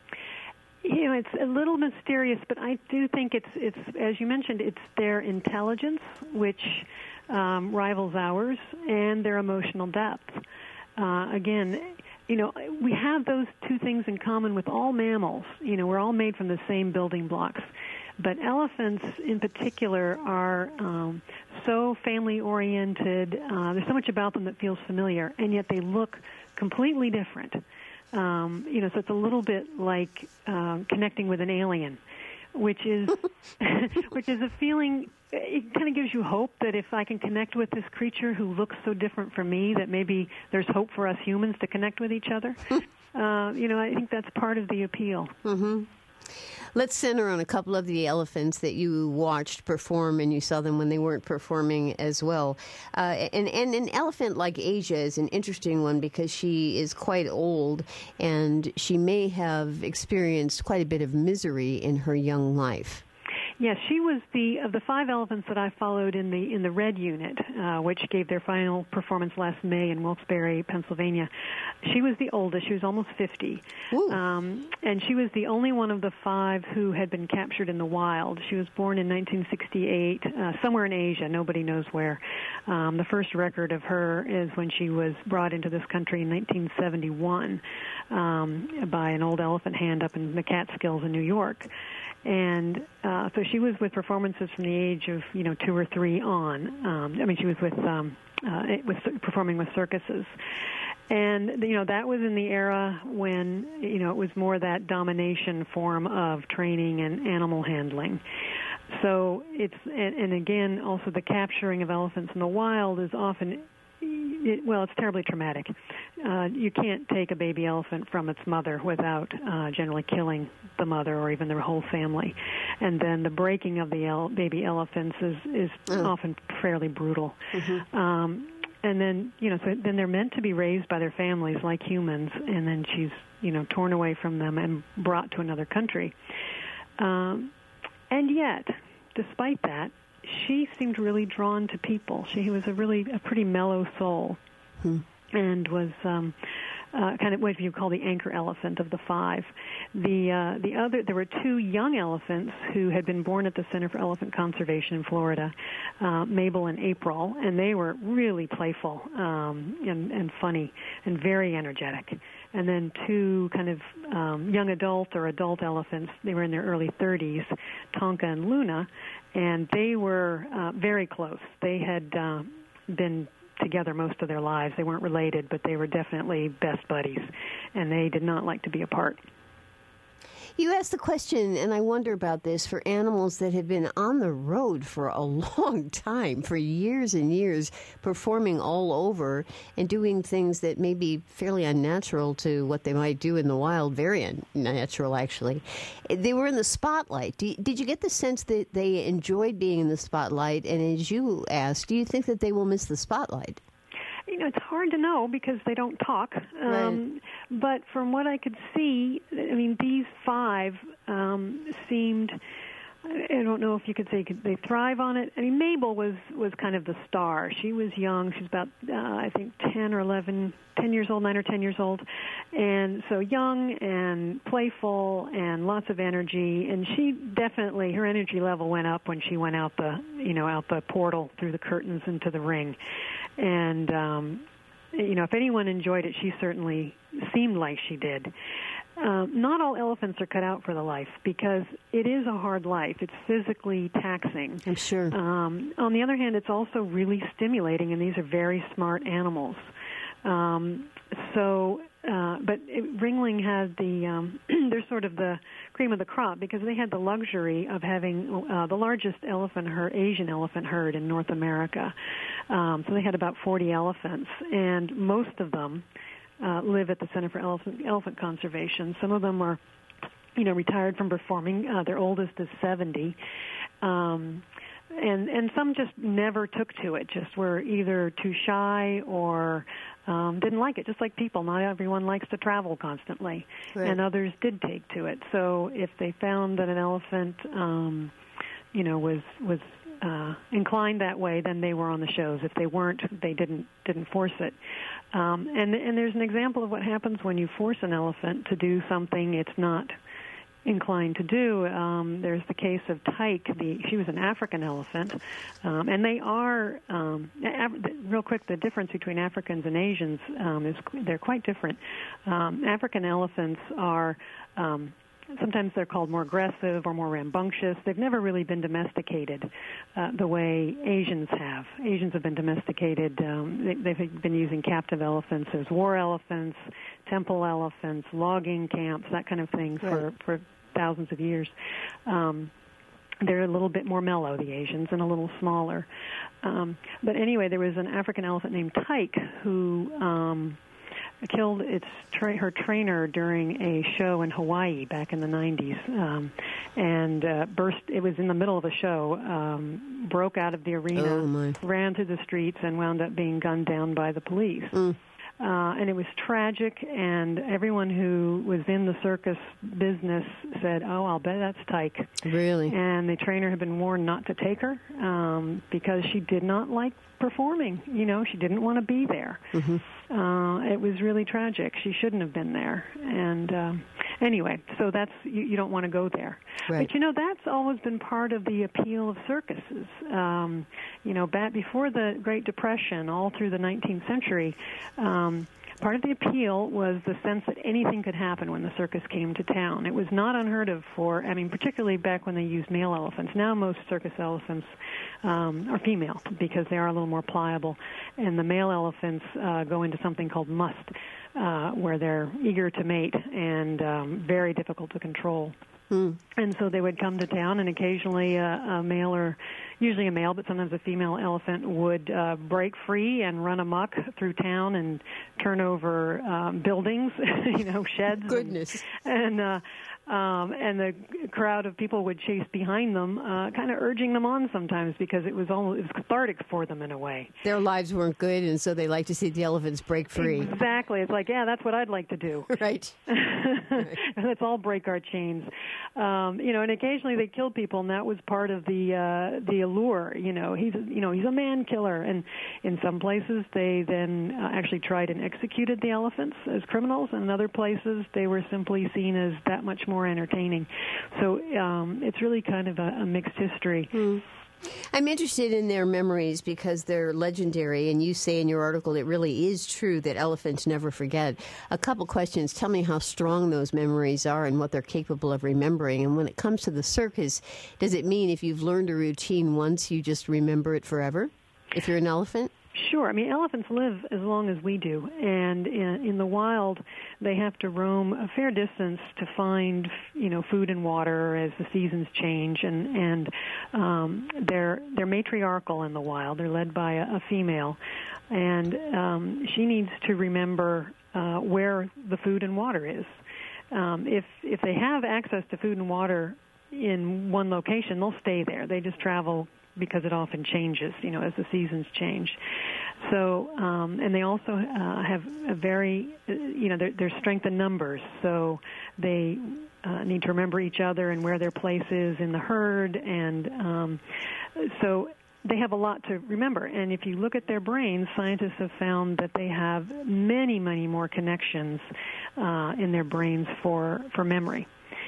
Speaker 5: You know, it's a little mysterious, but I do think it's, it's as you mentioned, it's their intelligence, which um, rivals ours, and their emotional depth. Uh, again, you know, we have those two things in common with all mammals. You know, we're all made from the same building blocks. But elephants in particular are um, so family-oriented. Uh, there's so much about them that feels familiar, and yet they look completely different. Um, you know, so it's a little bit like um, connecting with an alien, which is which is a feeling. It kind of gives you hope that if I can connect with this creature who looks so different from me, that maybe there's hope for us humans to connect with each other. uh, you know, I think that's part of the appeal.
Speaker 1: Mm-hmm. Let's center on a couple of the elephants that you watched perform, and you saw them when they weren't performing as well. Uh, and, and an elephant like Asia is an interesting one because she is quite old, and she may have experienced quite a bit of misery in her young life.
Speaker 5: Yes, she was the of the five elephants that I followed in the in the Red Unit, uh, which gave their final performance last May in Wilkes-Barre, Pennsylvania. She was the oldest. She was almost fifty, um, and she was the only one of the five who had been captured in the wild. She was born in nineteen sixty-eight, uh, somewhere in Asia. Nobody knows where. Um, the first record of her is when she was brought into this country in nineteen seventy-one um, by an old elephant hand up in the Catskills in New York. And uh, so she was with performances from the age of, you know, two or three on. Um, I mean, she was with um, uh, with performing with circuses. And, you know, that was in the era when, you know, it was more that domination form of training and animal handling. So it's, and, and again, also the capturing of elephants in the wild is often, it, well, it's terribly traumatic. Uh, you can't take a baby elephant from its mother without uh, generally killing the mother or even their whole family. And then the breaking of the el- baby elephants is, is oh. often fairly brutal. Mm-hmm. Um, and then, you know, so then they're meant to be raised by their families like humans, and then she's, you know, torn away from them and brought to another country. Um, and yet, despite that, she seemed really drawn to people. She was a really a pretty mellow soul, hmm. and was um, uh, kind of what you call the anchor elephant of the five. The uh, the other there were two young elephants who had been born at the Center for Elephant Conservation in Florida, uh, Mabel and April, and they were really playful um, and, and funny and very energetic. And then two kind of um, young adult or adult elephants, they were in their early thirties, Tonka and Luna, and they were uh, very close. They had uh, been together most of their lives. They weren't related, but they were definitely best buddies, and they did not like to be apart.
Speaker 1: You asked the question, and I wonder about this, for animals that have been on the road for a long time, for years and years, performing all over and doing things that may be fairly unnatural to what they might do in the wild, very unnatural, actually. They were in the spotlight. Did you get the sense that they enjoyed being in the spotlight? And as you asked, do you think that they will miss the spotlight?
Speaker 5: You know, it's hard to know because they don't talk. Um, right. But from what I could see, I mean, these five um, seemed, I don't know if you could say they thrive on it. I mean, Mabel was, was kind of the star. She was young. She was about, uh, I think, ten or eleven, ten years old, nine or ten years old. And so young and playful and lots of energy. And she definitely, her energy level went up when she went out the, you know, out the portal through the curtains into the ring. And, um, you know, if anyone enjoyed it, she certainly seemed like she did. Uh, not all elephants are cut out for the life because it is a hard life. It's physically taxing.
Speaker 1: I'm sure.
Speaker 5: Um, on the other hand, it's also really stimulating, and these are very smart animals. Um, so, uh, but it, Ringling had the, um, they're sort of the cream of the crop because they had the luxury of having uh, the largest elephant herd, Asian elephant herd in North America. Um, so they had about forty elephants, and most of them uh, live at the Center for Elephant, Elephant Conservation. Some of them are, you know, retired from performing. Uh, their oldest is seventy. Um, And and some just never took to it, just were either too shy or um, didn't like it, just like people. Not everyone likes to travel constantly, right. And others did take to it. So if they found that an elephant, um, you know, was was uh, inclined that way, then they were on the shows. If they weren't, they didn't didn't force it. Um, and and there's an example of what happens when you force an elephant to do something it's not inclined to do. Um, there's the case of Tyke. The, she was an African elephant, um, and they are um, Af- real quick. The difference between Africans and Asians um, is they're quite different. Um, African elephants are. Um, Sometimes they're called more aggressive or more rambunctious. They've never really been domesticated uh, the way Asians have. Asians have been domesticated. Um, they, they've been using captive elephants as war elephants, temple elephants, logging camps, that kind of thing right. for, for thousands of years. Um, they're a little bit more mellow, the Asians, and a little smaller. Um, but anyway, there was an African elephant named Tyke who... Um, killed its tra- her trainer during a show in Hawaii back in the nineties, um, and uh, burst. It was in the middle of a show, um, broke out of the arena,
Speaker 1: oh
Speaker 5: ran through the streets, and wound up being gunned down by the police.
Speaker 1: Mm.
Speaker 5: Uh, and it was tragic, and everyone who was in the circus business said, oh, I'll bet that's Tyke.
Speaker 1: Really?
Speaker 5: And the trainer had been warned not to take her um, because she did not like performing. You know, she didn't want to be there.
Speaker 1: Mm-hmm.
Speaker 5: Uh, it was really tragic. She shouldn't have been there. And um, anyway, so that's you, you don't want to go there.
Speaker 1: Right.
Speaker 5: But, you know, that's always been part of the appeal of circuses. Um, you know, back before the Great Depression, all through the nineteenth century, um, part of the appeal was the sense that anything could happen when the circus came to town. It was not unheard of for, I mean, particularly back when they used male elephants. Now most circus elephants um, are female because they are a little more pliable, and the male elephants uh, go into something called must, uh, where they're eager to mate and um, very difficult to control.
Speaker 1: Mm.
Speaker 5: And so they would come to town, and occasionally a, a male, or usually a male, but sometimes a female elephant would uh, break free and run amok through town and turn over um, buildings, you know, sheds.
Speaker 1: Goodness.
Speaker 5: And, and uh, um, and the crowd of people would chase behind them, uh, kind of urging them on sometimes because it was almost it was cathartic for them in a way.
Speaker 1: Their lives weren't good, and so they like to see the elephants break free.
Speaker 5: Exactly. It's like, yeah, that's what I'd like to do.
Speaker 1: Right.
Speaker 5: Right. Let's all break our chains. Um, you know, and occasionally they killed people, and that was part of the uh, the allure. You know, he's you know he's a man killer, and in some places they then uh, actually tried and executed the elephants as criminals, and in other places they were simply seen as that much more entertaining. So um, it's really kind of a, a mixed history.
Speaker 1: Mm. I'm interested in their memories because they're legendary, and you say in your article it really is true that elephants never forget. A couple questions. Tell me how strong those memories are and what they're capable of remembering. And when it comes to the circus, does it mean if you've learned a routine once, you just remember it forever if you're an elephant?
Speaker 5: Sure. I mean, elephants live as long as we do, and in, in the wild, they have to roam a fair distance to find, you know, food and water as the seasons change, and and um, they're they're matriarchal in the wild. They're led by a, a female, and um, she needs to remember uh, where the food and water is. Um, if if they have access to food and water in one location, they'll stay there. They just travel because it often changes, you know, as the seasons change. So, um, and they also uh, have a very, uh, you know, their, their strength in numbers. So they uh, need to remember each other and where their place is in the herd. And um, so they have a lot to remember. And if you look at their brains, scientists have found that they have many, many more connections uh, in their brains for, for memory.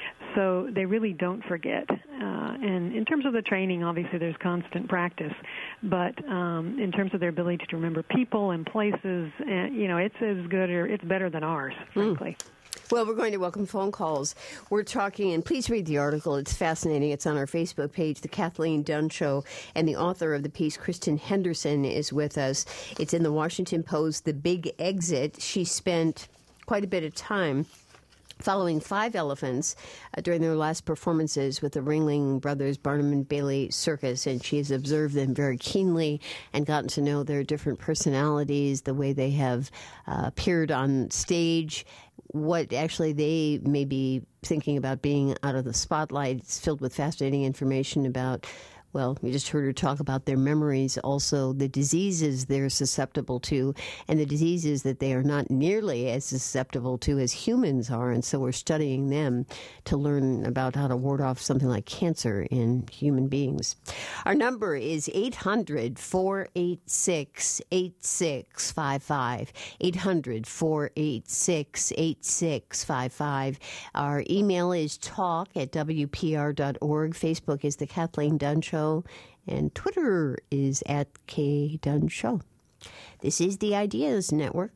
Speaker 5: So they really don't forget. Uh, and in terms of the training, obviously there's constant practice. But um, in terms of their ability to remember people and places, uh, you know, it's as good or it's better than ours, frankly.
Speaker 1: Mm. Well, we're going to welcome phone calls. We're talking, and please read the article. It's fascinating. It's on our Facebook page, The Kathleen Dunn Show, and the author of the piece, Kristen Henderson, is with us. It's in the Washington Post, The Big Exit. She spent quite a bit of time following five elephants uh, during their last performances with the Ringling Brothers Barnum and Bailey Circus, and she has observed them very keenly and gotten to know their different personalities, the way they have uh, appeared on stage, what actually they may be thinking about being out of the spotlight. It's filled with fascinating information about well, we just heard her talk about their memories, also the diseases they're susceptible to, and the diseases that they are not nearly as susceptible to as humans are. And so we're studying them to learn about how to ward off something like cancer in human beings. Our number is eight hundred, four eight six, eight six five five, eight hundred, four eight six, eight six five five. Our email is talk at w p r dot org. Facebook is The Kathleen Dunn Show. And Twitter is at K Dunn Show. This is the Ideas Network.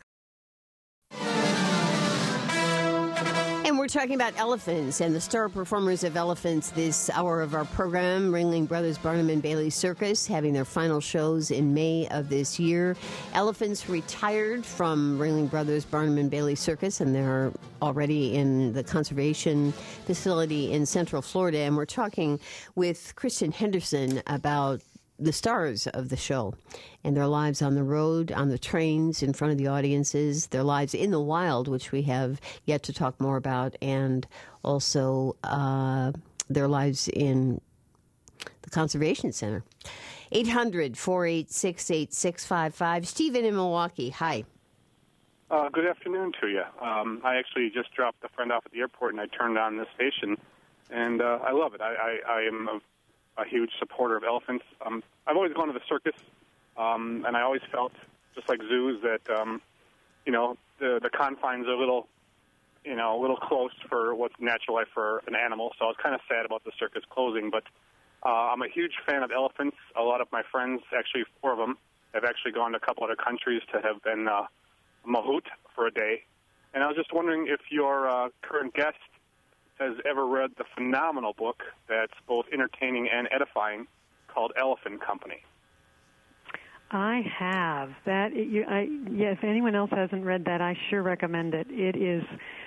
Speaker 1: And we're talking about elephants and the star performers of elephants this hour of our program. Ringling Brothers Barnum and Bailey Circus having their final shows in May of this year. Elephants retired from Ringling Brothers Barnum and Bailey Circus, and they're already in the conservation facility in Central Florida. And we're talking with Christian Henderson about the stars of the show and their lives on the road, on the trains, in front of the audiences, their lives in the wild, which we have yet to talk more about, and also uh, their lives in the Conservation Center. eight hundred, four eight six, eight six five five. Stephen in Milwaukee, hi.
Speaker 6: Uh, good afternoon to you. Um, I actually just dropped a friend off at the airport, and I turned on this station, and uh, I love it. I, I, I am a a huge supporter of elephants. Um, I've always gone to the circus, um, and I always felt, just like zoos, that, um, you know, the, the confines are a little, you know, a little close for what's natural life for an animal. So I was kind of sad about the circus closing, but uh, I'm a huge fan of elephants. A lot of my friends, actually four of them, have actually gone to a couple other countries to have been uh, mahout for a day. And I was just wondering if your uh, current guest has ever read the phenomenal book that's both entertaining and edifying called Elephant Company.
Speaker 5: I have. That, you, I, yeah, if anyone else hasn't read that, I sure recommend it. It is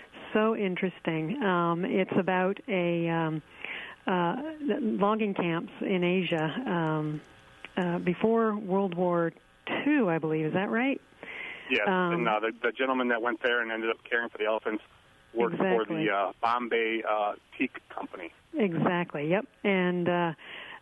Speaker 5: so interesting. Um, it's about a um, uh, logging camps in Asia um, uh, before World War Two, I believe. Is that right?
Speaker 6: Yes, um, and uh, the, the gentleman that went there and ended up caring for the elephants worked
Speaker 5: exactly.
Speaker 6: for the uh, Bombay uh, Teak Company.
Speaker 5: Exactly. Yep. And uh,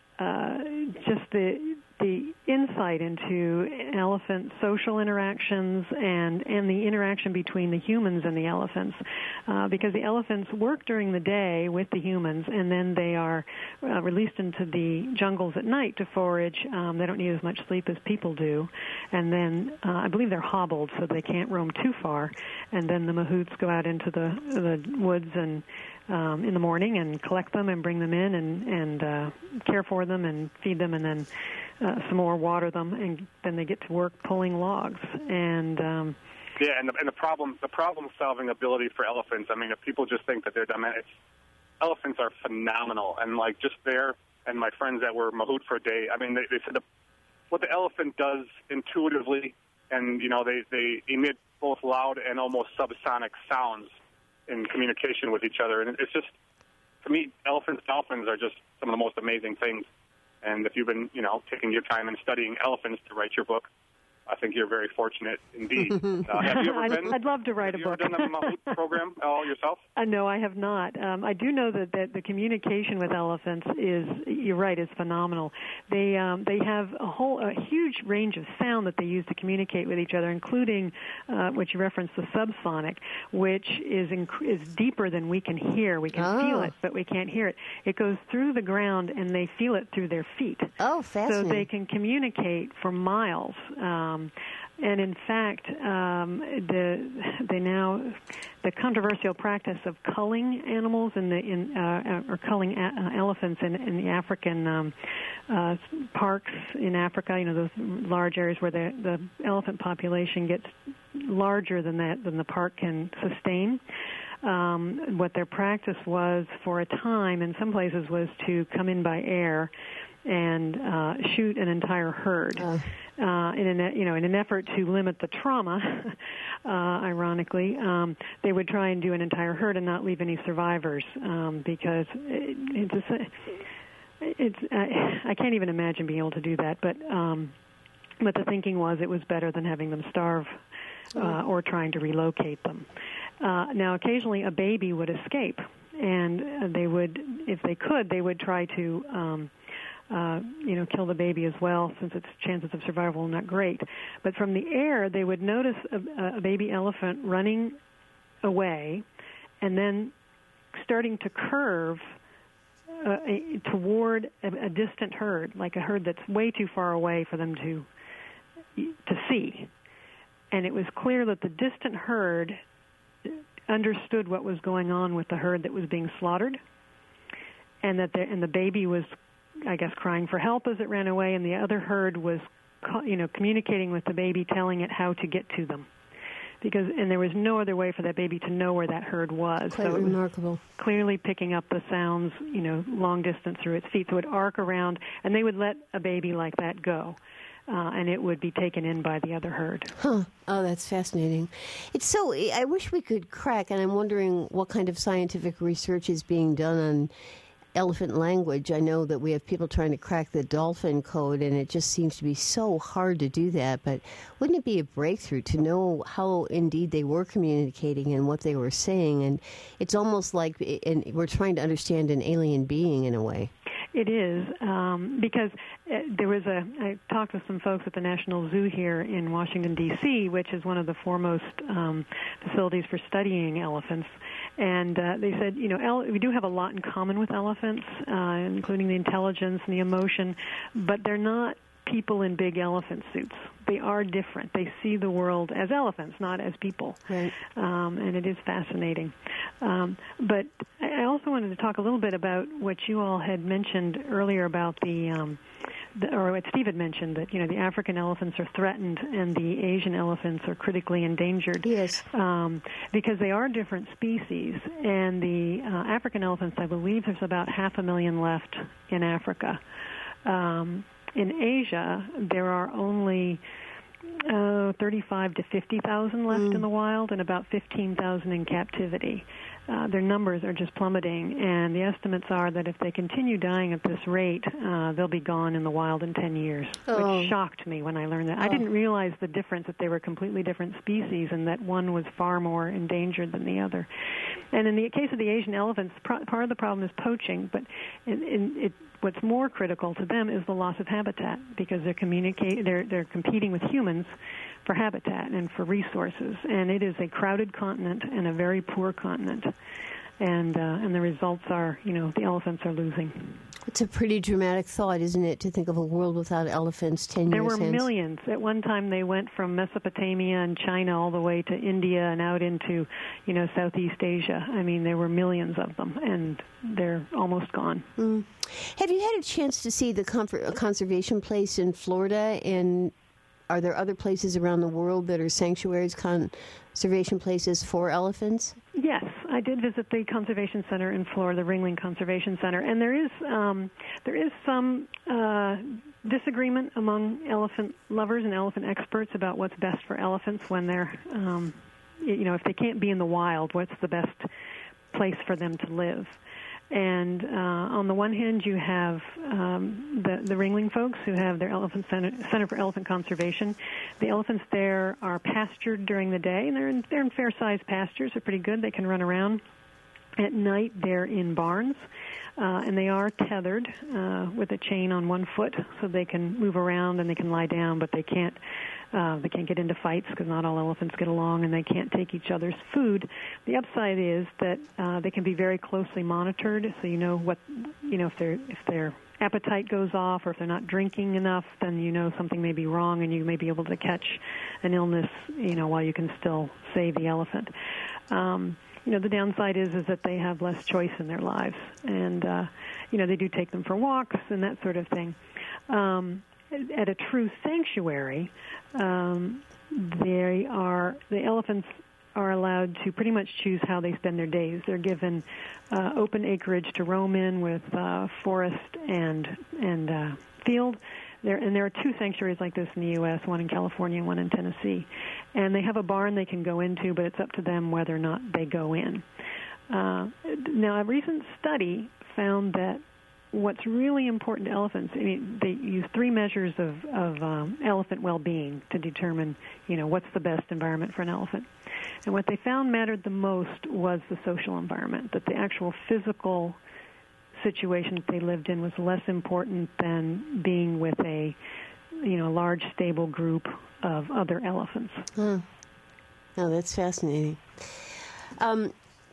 Speaker 5: uh, just the the insight into elephant social interactions and and the interaction between the humans and the elephants, uh, because the elephants work during the day with the humans, and then they are uh, released into the jungles at night to forage. Um, they don't need as much sleep as people do, and then uh, I believe they're hobbled so they can't roam too far. And then the mahouts go out into the the woods and um, in the morning and collect them and bring them in and and uh, care for them and feed them, and then Uh, some more, water them, and then they get to work pulling logs. And um,
Speaker 6: yeah, and the, and the problem, the problem-solving ability for elephants. I mean, if people just think that they're dumb, it's, elephants are phenomenal. And like just there, and my friends that were mahout for a day. I mean, they, they said the, what the elephant does intuitively, and you know, they they emit both loud and almost subsonic sounds in communication with each other. And it's just, to me, elephants, dolphins are just some of the most amazing things. And if you've been, you know, taking your time and studying elephants to write your book, I think you're very fortunate indeed. Uh, have you ever
Speaker 5: I'd,
Speaker 6: been?
Speaker 5: I'd love to write
Speaker 6: have
Speaker 5: a book.
Speaker 6: Have you ever done a mahout program all yourself?
Speaker 5: Uh, no, I have not. Um, I do know that, that the communication with elephants is, you're right, is phenomenal. They um, they have a whole a huge range of sound that they use to communicate with each other, including uh, what you referenced, the subsonic, which is inc- is deeper than we can hear. We can
Speaker 1: oh.
Speaker 5: feel it, but we can't hear it. It goes through the ground, and they feel it through their feet.
Speaker 1: Oh, fascinating.
Speaker 5: So they can communicate for miles. Um, And in fact, um, the they now the controversial practice of culling animals in the in uh, or culling a- uh, elephants in, in the African um, uh, parks in Africa. You know, those large areas where the the elephant population gets larger than that than the park can sustain. Um, what their practice was for a time in some places was to come in by air and uh, shoot an entire herd, uh. Uh, in an you know in an effort to limit the trauma. uh, ironically, um, they would try and do an entire herd and not leave any survivors, um, because it, it's a, it's I, I can't even imagine being able to do that. But um, but the thinking was it was better than having them starve uh, or trying to relocate them. Uh, now, occasionally a baby would escape, and they would, if they could, they would try to. Um, uh, you know, kill the baby as well, since its chances of survival are not great. But from the air, they would notice a, a baby elephant running away and then starting to curve uh, a, toward a, a distant herd, like a herd that's way too far away for them to to see. And it was clear that the distant herd understood what was going on with the herd that was being slaughtered, and that the, and the baby was, I guess, crying for help as it ran away, and the other herd was, you know, communicating with the baby, telling it how to get to them. Because and there was no other way for that baby to know where that herd was.
Speaker 1: Quite
Speaker 5: so it
Speaker 1: remarkable.
Speaker 5: Was clearly picking up the sounds, you know, long distance through its feet. So it would arc around, and they would let a baby like that go. Uh, and it would be taken in by the other herd.
Speaker 1: Huh. Oh, that's fascinating. It's so, I wish we could crack, and I'm wondering what kind of scientific research is being done on elephant language. I know that we have people trying to crack the dolphin code, and it just seems to be so hard to do that. But wouldn't it be a breakthrough to know how indeed they were communicating and what they were saying? And it's almost like and we're trying to understand an alien being in a way.
Speaker 5: It is, um, because uh, there was a, I talked with some folks at the National Zoo here in Washington, D C, which is one of the foremost um, facilities for studying elephants. And uh, they said, you know, ele- we do have a lot in common with elephants, uh, including the intelligence and the emotion, but they're not people in big elephant suits. They are different. They see the world as elephants, not as people.
Speaker 1: Right.
Speaker 5: Um, and it is fascinating. Um, but I also wanted to talk a little bit about what you all had mentioned earlier about the, um, the or what Steve had mentioned, that, you know, the African elephants are threatened and the Asian elephants are critically endangered.
Speaker 1: Yes.
Speaker 5: Um, because they are different species. And the uh, African elephants, I believe there's about half a million left in Africa. Um, In Asia, there are only uh, thirty-five to fifty thousand left mm. in the wild, and about fifteen thousand in captivity. Uh, their numbers are just plummeting, and the estimates are that if they continue dying at this rate, uh, they'll be gone in the wild in ten years,
Speaker 1: oh.
Speaker 5: which shocked me when I learned that.
Speaker 1: Oh.
Speaker 5: I didn't realize the difference, that they were completely different species and that one was far more endangered than the other. And in the case of the Asian elephants, pro- part of the problem is poaching, but in, in, it, what's more critical to them is the loss of habitat, because they're communicate they're they're competing with humans for habitat and for resources, and it is a crowded continent and a very poor continent, and uh, and the results are, you know, the elephants are losing.
Speaker 1: It's a pretty dramatic thought, isn't it, to think of a world without elephants ten
Speaker 5: there
Speaker 1: years
Speaker 5: were
Speaker 1: hence?
Speaker 5: Millions. At one time, they went from Mesopotamia and China all the way to India and out into, you know, Southeast Asia. I mean, there were millions of them, and they're almost gone.
Speaker 1: Mm. Have you had a chance to see the comfort, conservation place in Florida? And are there other places around the world that are sanctuaries, conservation places for elephants?
Speaker 5: Yes, I did visit the conservation center in Florida, the Ringling Conservation Center, and there is um, there is some uh, disagreement among elephant lovers and elephant experts about what's best for elephants when they're, um, you know, if they can't be in the wild, what's the best place for them to live. And uh, on the one hand, you have um, the, the Ringling folks who have their Elephant Center, Center for Elephant Conservation. The elephants there are pastured during the day, and they're in, they're in fair-sized pastures. They're pretty good. They can run around. At night, they're in barns, uh, and they are tethered uh, with a chain on one foot, so they can move around and they can lie down, but they can't Uh, they can't get into fights because not all elephants get along, and they can't take each other's food. The upside is that uh, they can be very closely monitored, so you know what, you know, if their if their appetite goes off or if they're not drinking enough, then you know something may be wrong, and you may be able to catch an illness, you know, while you can still save the elephant. Um, you know, the downside is is that they have less choice in their lives, and uh, you know, they do take them for walks and that sort of thing. Um, At a true sanctuary, um, they are the elephants are allowed to pretty much choose how they spend their days. They're given uh, open acreage to roam in with uh, forest and and uh, field. There and there are two sanctuaries like this in the U S, one in California and one in Tennessee. And they have a barn they can go into, but it's up to them whether or not they go in. Uh, now, a recent study found that what's really important to elephants, I mean, they use three measures of, of um, elephant well-being to determine, you know, what's the best environment for an elephant. And what they found mattered the most was the social environment, that the actual physical situation that they lived in was less important than being with a, you know, large stable group of other elephants.
Speaker 1: Hmm. Oh, that's fascinating. Um,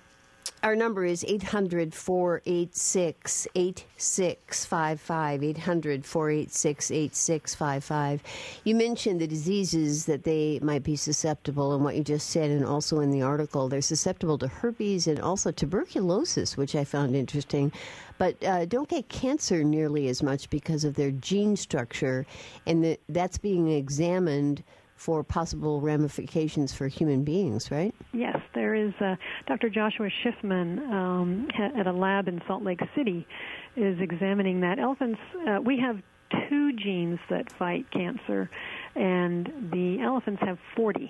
Speaker 1: Our number is eight hundred, four eight six, eight six five five, eight hundred, four eight six, eight six five five. You mentioned the diseases that they might be susceptible, and what you just said, and also in the article, they're susceptible to herpes and also tuberculosis, which I found interesting, but uh, don't get cancer nearly as much because of their gene structure, and the, that's being examined for possible ramifications for human beings, right?
Speaker 5: Yes, there is. Uh, Doctor Joshua Schiffman um, at a lab in Salt Lake City is examining that. Elephants, uh, we have two genes that fight cancer, and the elephants have forty.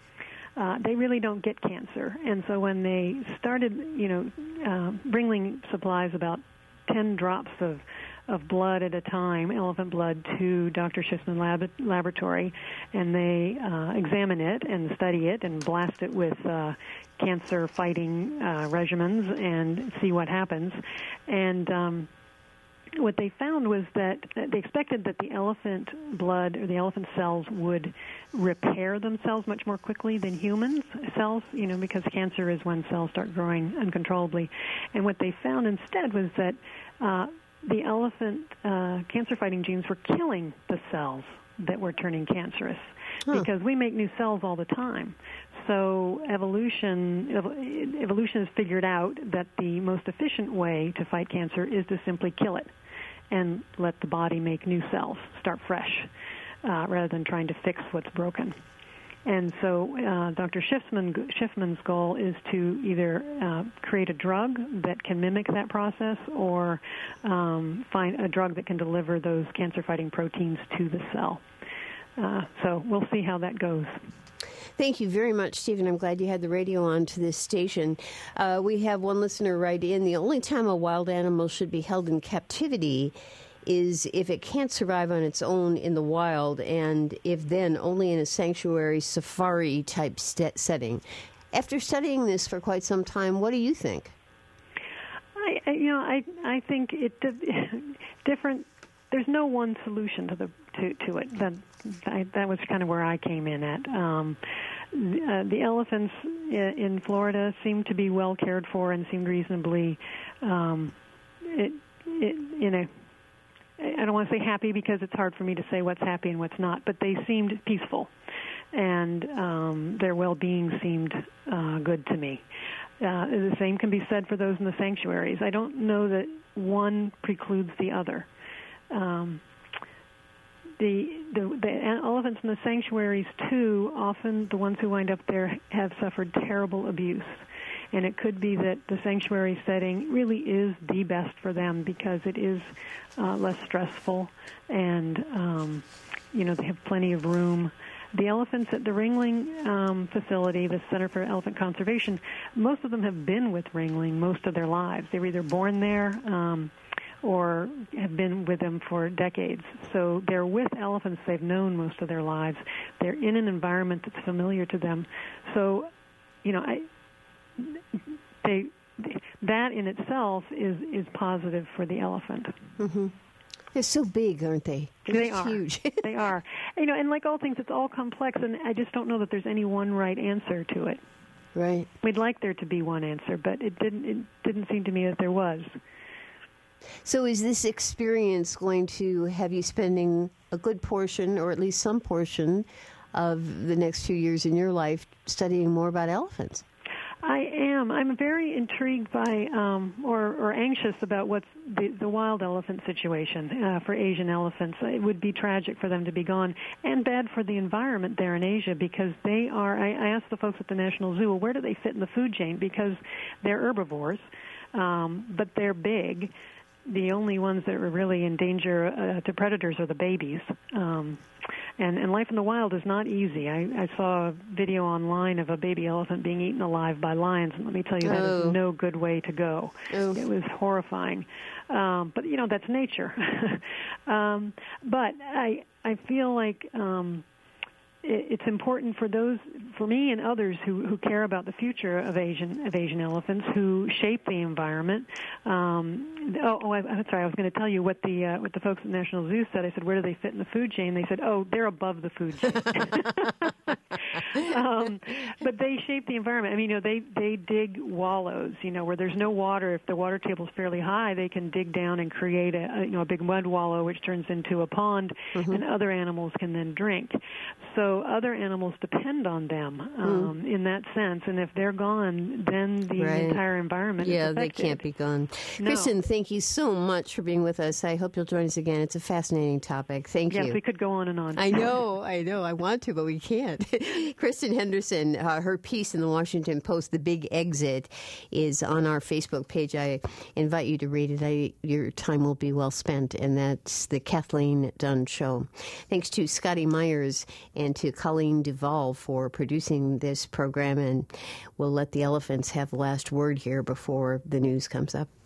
Speaker 5: Uh, they really don't get cancer. And so when they started, you know, uh, bringing supplies about ten drops of of blood at a time, elephant blood, to Doctor Schiffman lab, laboratory, and they uh, examine it and study it and blast it with uh, cancer-fighting uh, regimens and see what happens. And um, what they found was that they expected that the elephant blood or the elephant cells would repair themselves much more quickly than human cells, you know, because cancer is when cells start growing uncontrollably. And what they found instead was that uh, the elephant uh, cancer-fighting genes were killing the cells that were turning cancerous, huh. because we make new cells all the time. So evolution ev- evolution has figured out that the most efficient way to fight cancer is to simply kill it and let the body make new cells, start fresh, uh, rather than trying to fix what's broken. And so uh, Doctor Schiffman, Schiffman's goal is to either uh, create a drug that can mimic that process or um, find a drug that can deliver those cancer-fighting proteins to the cell. Uh, so we'll see how that goes.
Speaker 1: Thank you very much, Stephen. I'm glad you had the radio on to this station. Uh, we have one listener write in, the only time a wild animal should be held in captivity is if it can't survive on its own in the wild, and if then only in a sanctuary safari-type st- setting. After studying this for quite some time, what do you think?
Speaker 5: I, I you know, I I think it different. There's no one solution to the to, to it. That I, that was kind of where I came in at. Um, uh, the elephants in Florida seem to be well cared for and seemed reasonably um, it, it, in a. I don't want to say happy because it's hard for me to say what's happy and what's not, but they seemed peaceful, and um, their well-being seemed uh, good to me. Uh, the same can be said for those in the sanctuaries. I don't know that one precludes the other. Um, the, the the elephants in the sanctuaries, too, often the ones who wind up there have suffered terrible abuse. And it could be that the sanctuary setting really is the best for them because it is uh, less stressful and, um, you know, they have plenty of room. The elephants at the Ringling um, facility, the Center for Elephant Conservation, most of them have been with Ringling most of their lives. They were either born there um, or have been with them for decades. So they're with elephants they've known most of their lives. They're in an environment that's familiar to them. So, you know, I... They, that in itself is, is positive for the elephant.
Speaker 1: Mm-hmm. They're so big, aren't they? They're
Speaker 5: they are.
Speaker 1: Huge.
Speaker 5: They are. You know, and like all things, it's all complex, and I just don't know that there's any one right answer to it.
Speaker 1: Right.
Speaker 5: We'd like there to be one answer, but it didn't. It didn't seem to me that there was.
Speaker 1: So, is this experience going to have you spending a good portion, or at least some portion, of the next few years in your life studying more about elephants?
Speaker 5: I am. I'm very intrigued by um, or, or anxious about what's the, the wild elephant situation uh, for Asian elephants. It would be tragic for them to be gone and bad for the environment there in Asia because they are, I, I asked the folks at the National Zoo, well, where do they fit in the food chain? Because they're herbivores, um, but they're big. The only ones that are really in danger uh, to predators are the babies. Um, and, and life in the wild is not easy. I, I saw a video online of a baby elephant being eaten alive by lions, and let me tell you, that
Speaker 1: oh.
Speaker 5: is no good way to go.
Speaker 1: Oh.
Speaker 5: It was horrifying. Um, but, you know, that's nature. um, but I, I feel like um, it's important for those, for me and others who, who care about the future of Asian of Asian elephants, who shape the environment. Um, oh, oh I, I'm sorry, I was going to tell you what the uh, what the folks at National Zoo said. I said, where do they fit in the food chain? They said, oh, they're above the food chain. um, but they shape the environment. I mean, you know, they they dig wallows. You know, where there's no water. If the water table is fairly high, they can dig down and create a, a you know a big mud wallow, which turns into a pond, mm-hmm. and other animals can then drink. So other animals depend on them um, mm. in that sense, and if they're gone, then the
Speaker 1: right.
Speaker 5: entire environment
Speaker 1: yeah,
Speaker 5: is affected.
Speaker 1: They can't be gone.
Speaker 5: No.
Speaker 1: Kristen, thank you so much for being with us. I hope you'll join us again. It's a fascinating topic. Thank
Speaker 5: yes,
Speaker 1: you.
Speaker 5: Yes, we could go on and on.
Speaker 1: I know, I know. I want to, but we can't. Kristen Henderson, uh, her piece in the Washington Post, The Big Exit, is on our Facebook page. I invite you to read it. I, your time will be well spent, and that's the Kathleen Dunn Show. Thanks to Scotty Myers and to Colleen Duvall for producing this program, and we'll let the elephants have the last word here before the news comes up.